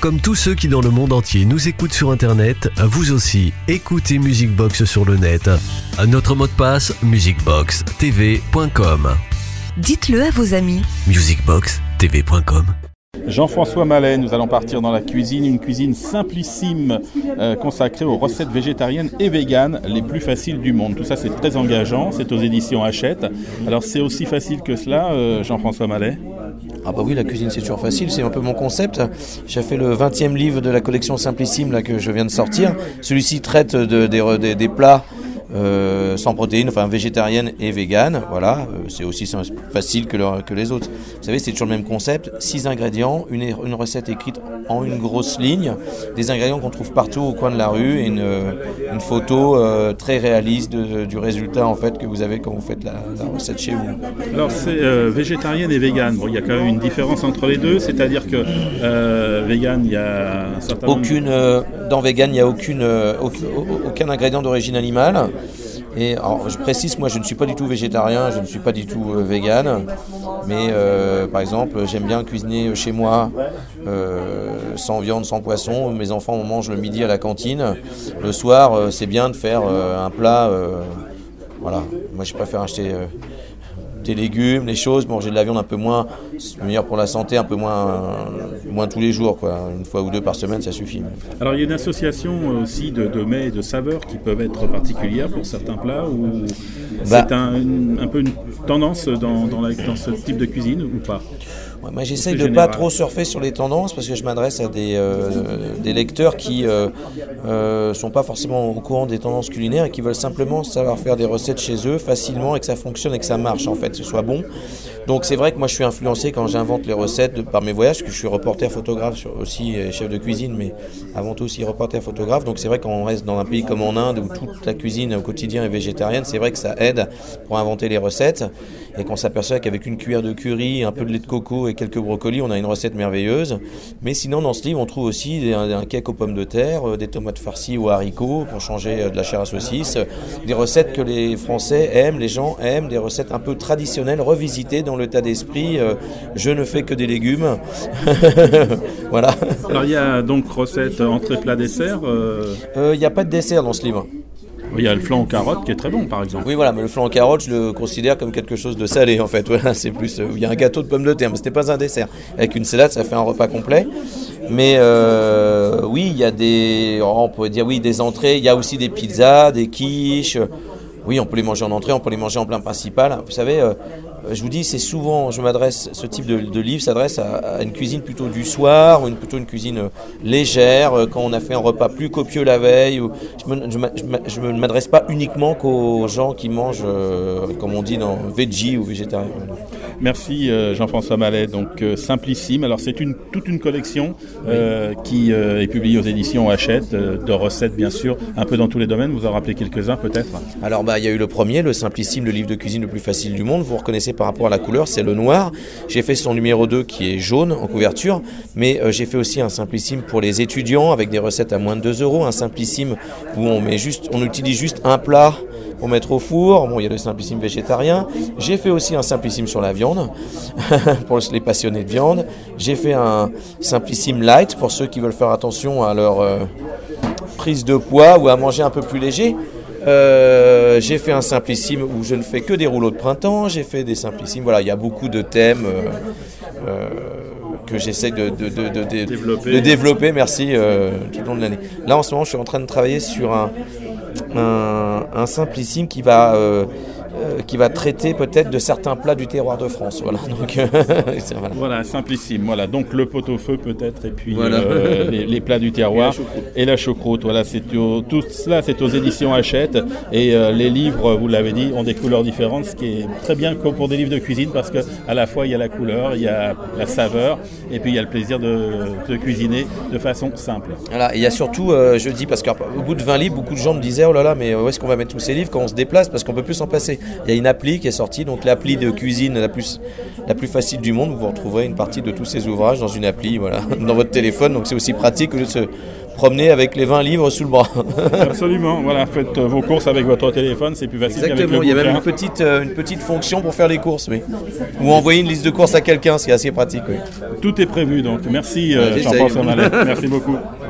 Comme tous ceux qui dans le monde entier nous écoutent sur internet, vous aussi, écoutez Music Box sur le net. Notre mot de passe, musicboxtv.com. Dites-le à vos amis. musicboxtv.com. Jean-François Mallet, nous allons partir dans la cuisine, une cuisine simplissime consacrée aux recettes végétariennes et véganes les plus faciles du monde. Tout ça c'est très engageant, c'est aux éditions Hachette. Alors c'est aussi facile que cela, Jean-François Mallet? Ah bah oui, la cuisine c'est toujours facile, c'est un peu mon concept. J'ai fait le 20e livre de la collection Simplissime là, que je viens de sortir. Celui-ci traite des plats sans protéines, enfin végétariennes et véganes. Voilà, c'est aussi facile que les autres. Vous savez, c'est toujours le même concept. 6 ingrédients, une recette écrite en une grosse ligne, des ingrédients qu'on trouve partout au coin de la rue et une photo très réaliste du résultat en fait que vous avez quand vous faites la recette chez vous. Alors c'est végétarienne et végane. Bon, il y a quand même une différence entre les deux, c'est-à-dire que végane, il y a un certain nombre... Dans vegan, il n'y a aucun ingrédient d'origine animale. Et alors, je précise, moi je ne suis pas du tout végétarien, je ne suis pas du tout vegan, mais par exemple j'aime bien cuisiner chez moi sans viande, sans poisson. Mes enfants mangent le midi à la cantine. Le soir, c'est bien de faire un plat. Voilà, moi je préfère acheter des légumes, les choses, manger de la viande un peu moins, c'est meilleur pour la santé, un peu moins tous les jours, quoi. Une fois ou deux par semaine, ça suffit. Alors il y a une association aussi de mets et de saveurs qui peuvent être particulières pour certains plats, ou c'est un peu une tendance dans ce type de cuisine ou pas? Moi, j'essaye de ne pas trop surfer sur les tendances parce que je m'adresse à des lecteurs qui sont pas forcément au courant des tendances culinaires et qui veulent simplement savoir faire des recettes chez eux facilement et que ça fonctionne et que ça marche en fait, que ce soit bon. Donc c'est vrai que moi je suis influencé quand j'invente les recettes par mes voyages, parce que je suis reporter photographe aussi, chef de cuisine, mais avant tout aussi reporter photographe. Donc c'est vrai qu'on reste dans un pays comme en Inde où toute la cuisine au quotidien est végétarienne, c'est vrai que ça aide pour inventer les recettes et qu'on s'aperçoit qu'avec une cuillère de curry, un peu de lait de coco et quelques brocolis, on a une recette merveilleuse. Mais sinon dans ce livre on trouve aussi un cake aux pommes de terre, des tomates farcies aux haricots pour changer de la chair à saucisse, des recettes que les Français aiment, les gens aiment, des recettes un peu traditionnelles revisitées dans l'état d'esprit, je ne fais que des légumes. Voilà. Alors il y a donc recette entrée plat dessert. Il n'y a pas de dessert dans ce livre. Il y a le flan aux carottes qui est très bon par exemple. Oui voilà, mais le flan aux carottes je le considère comme quelque chose de salé en fait. Voilà, c'est plus, il y a un gâteau de pommes de terre mais ce n'est pas un dessert. Avec une salade ça fait un repas complet. Mais oui, il y a on pourrait dire oui, des entrées, il y a aussi des pizzas, des quiches. Oui, on peut les manger en entrée, on peut les manger en plat principal. Vous savez, je vous dis, c'est souvent, ce type de livre s'adresse à une cuisine plutôt du soir, ou plutôt une cuisine légère, quand on a fait un repas plus copieux la veille. Je ne m'adresse pas uniquement qu'aux gens qui mangent, comme on dit, dans veggie ou végétarien. Merci Jean-François Mallet, donc Simplissime. Alors c'est toute une collection qui est publiée aux éditions Hachette, de recettes bien sûr, un peu dans tous les domaines. Vous en rappelez quelques-uns peut-être? Alors il y a eu le premier, le Simplissime, le livre de cuisine le plus facile du monde. Vous reconnaissez par rapport à la couleur, c'est le noir. J'ai fait son numéro 2 qui est jaune en couverture, mais j'ai fait aussi un Simplissime pour les étudiants avec des recettes à moins de 2 €, un Simplissime où on utilise juste un plat pour mettre au four. Bon, il y a le Simplissime végétarien. J'ai fait aussi un Simplissime sur la viande pour les passionnés de viande. J'ai fait un Simplissime light pour ceux qui veulent faire attention à leur prise de poids ou à manger un peu plus léger. J'ai fait un Simplissime où je ne fais que des rouleaux de printemps. J'ai fait des Simplissimes. Voilà, il y a beaucoup de thèmes que j'essaie de développer, merci, tout le long de l'année. Là, en ce moment, je suis en train de travailler sur un Simplissime qui va traiter peut-être de certains plats du terroir de France. Voilà, donc voilà, Simplissime. Voilà, donc le pot-au-feu peut-être, et puis voilà. Les plats du terroir et la choucroute. Voilà, tout cela, c'est aux éditions Hachette, et les livres, vous l'avez dit, ont des couleurs différentes, ce qui est très bien pour des livres de cuisine parce que à la fois il y a la couleur, il y a la saveur, et puis il y a le plaisir de cuisiner de façon simple. Voilà, et il y a surtout, je dis parce qu'au bout de 20 livres, beaucoup de gens me disaient oh là là, mais où est-ce qu'on va mettre tous ces livres quand on se déplace, parce qu'on peut plus s'en passer. Il y a une appli qui est sortie, donc l'appli de cuisine la plus facile du monde. Vous retrouverez une partie de tous ces ouvrages dans une appli, voilà, dans votre téléphone. Donc c'est aussi pratique que de se promener avec les 20 livres sous le bras. Absolument, voilà, faites vos courses avec votre téléphone, c'est plus facile. Exactement, il y a même une petite fonction pour faire les courses, oui. Ou envoyer une liste de courses à quelqu'un, ce qui est assez pratique. Oui. Tout est prévu, donc merci Jean-Paul Samallet, merci beaucoup.